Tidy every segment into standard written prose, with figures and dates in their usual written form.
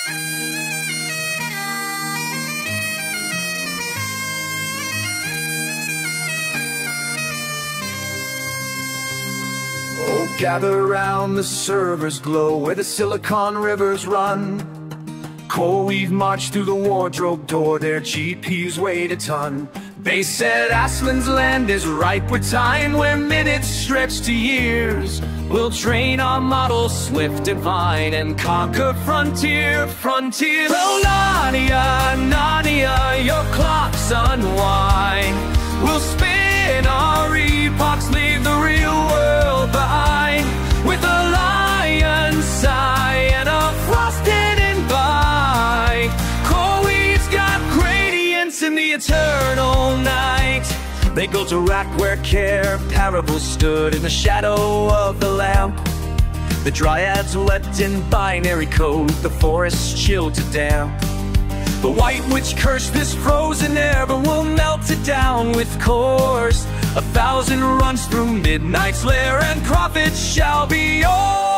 Oh, gather round the server's glow where the silicon rivers run. CoreWeave marched through the wardrobe door, their GPUs weighed a ton. They said Aslan's land is ripe with time, where minutes stretch to years. We'll train our models swift and fine and conquer frontier. Oh, Narnia, Narnia, your clocks unwind. We'll spin our epochs, leave the real world behind. With a lion's sigh and a frosted invite. CoreWeave's got gradients in the eternal night. They built a rack where care parables stood in the shadow of the lamp. The dryads leapt in binary code, the forests chilled to damp. The white witch cursed this frozen air, but we'll melt it down with cores. 1,000 runs through midnight's lair, and profits shall be yours.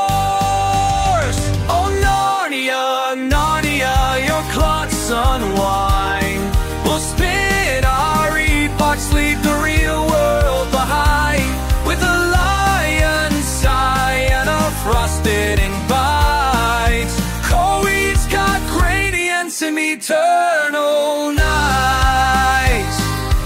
Oh, Narnia, Narnia, your clocks unwind. We'll spin our epochs, leave the real world behind. With a lion's sigh and a frosted invite. CoreWeave's got gradients in eternal nights.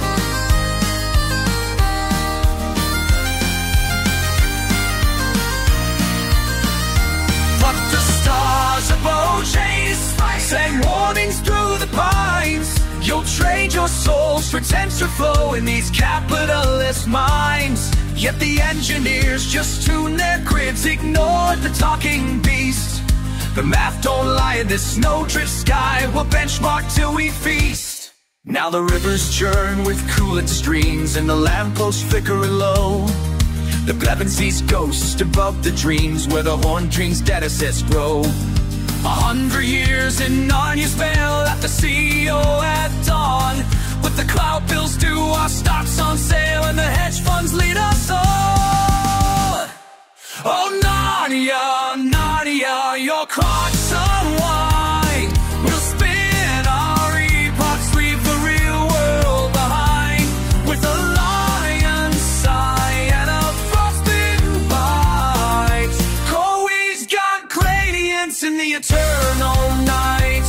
Pluck the stars above chase, sang warnings through the pines. You'll trade your souls for TensorFlow in these capitalist minds. Yet the engineers just tuned their grids, ignored the talking beast. The math don't lie in this snowdrift sky, we'll benchmark till we feast. Now the rivers churn with coolant streams, and the lampposts flickering low. The Blevin sees ghosts above the dreams, where the horned dreams data sets grow. 100 years in Narnia's veil, at the CEO at dawn. With the cloud bills due, our stocks on sale, and the hedge funds lead us all. Oh, Narnia, Narnia, your clocks unwind. We'll spin our epochs, leave the real world behind. With a lion's sigh and a frosted bite. CoreWeave's got gradients in the eternal night.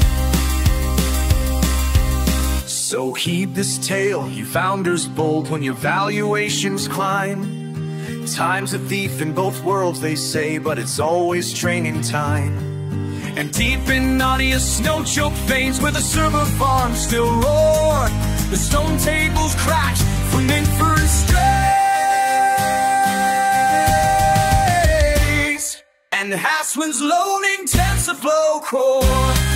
So heed this tale, you founders bold, when your valuations climb. Time's a thief in both worlds, they say, but it's always training time. And deep in Narnia's snow-choked veins, where the server farms still roar, the stone tables cracked from inference strays, and Aslan's loaning TensorFlow core.